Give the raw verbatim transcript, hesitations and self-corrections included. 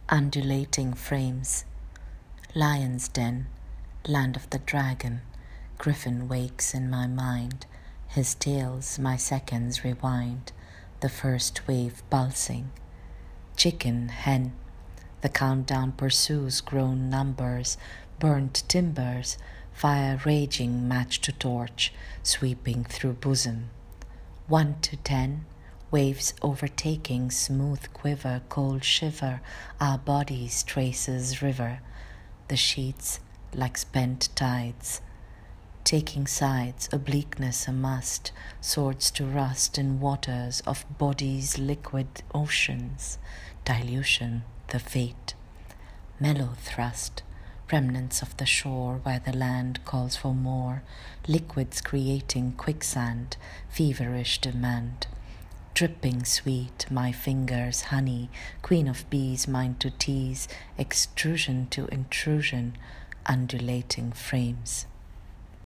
Undulating frames. Lion's den, land of the dragon. Griffin wakes in my mind. His tales my seconds rewind, the first wave pulsing. Chicken, hen. The countdown pursues grown numbers, burnt timbers, fire raging match to torch, sweeping through bosom. One to ten. Waves overtaking, smooth quiver, cold shiver, our bodies traces river, the sheets like spent tides. Taking sides, obliqueness a must, swords to rust in waters of bodies liquid oceans, dilution the fate. Mellow thrust, remnants of the shore where the land calls for more, liquids creating quicksand, feverish demand. Dripping sweet, my fingers honey, queen of bees mine to tease, extrusion to intrusion, undulating frames.